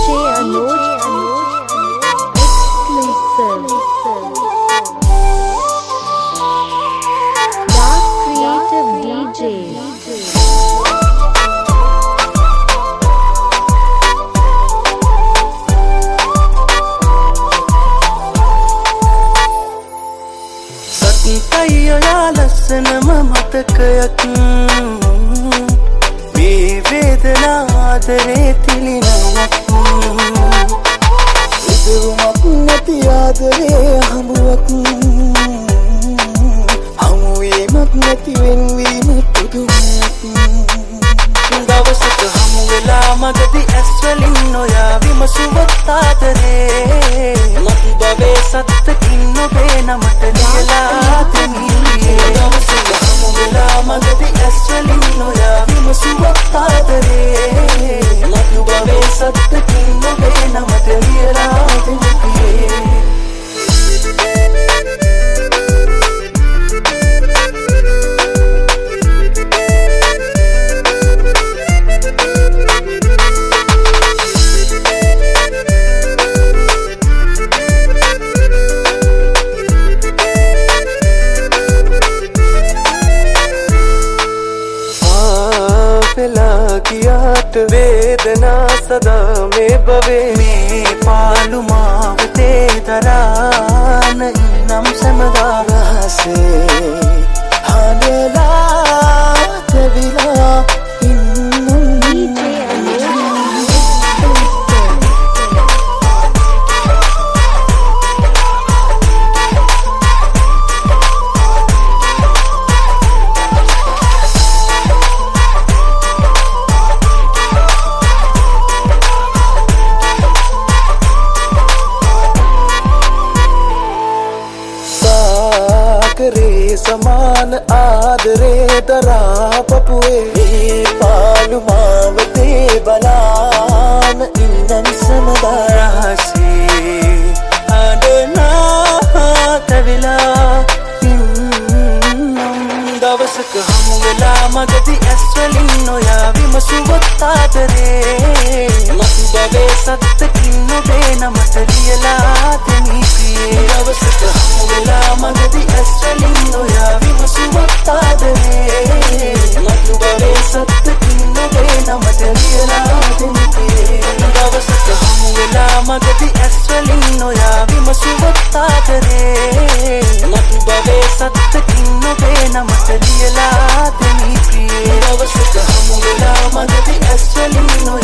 लसनम मतकयक मे वेदनादरे तिलिनयक उदुमक नति आदरे हमुवक हमुवीमक नति वेन्वीम पुදුමයක් දවසක හමු වෙලා මගදී ඇස්වලින් නොයා විමසුවත් ආදරේ මතු බවේ සත්තකින් නොබේ නමට ලියලා දෙමි දවසක හමු වෙලා මගදී ඇස්වලින් නොයා විමසුවත් ආදරේ මතු බවේ සත්තකින් නොබේ නමට ලියලා දෙමි कियाट वेदना सदा में बवे में पालू मावते दरान इनम समदारा से हानेला तविला समान आदरे दरा पपुए पालू मावते बलान इन्नन समदारा से आडना तविला दवसक हमु वेला मगदी ඇස්වලින් නොයා විමසුවත් ආදරේ මතු බවේ සත්තකින් නොබේ නමට ලියලා දෙමි ප්‍රියේ දවසක හමු වෙලා මගදී ඇස්වලින් නොයා විමසුවත් ආදරේ මතු බවේ සත්තකින් නොබේ නමට ලියලා දෙමි ප්‍රියේ දවසක හමු වෙලා මගදී ඇස්වලින් නොයා විමසුවත් ආදරේ මතු බවේ සත්තකින් නොබේ නමට ලියලා දෙමි ප්‍රියේ දවසක හමු වෙලා මගදී ඇස්වලින්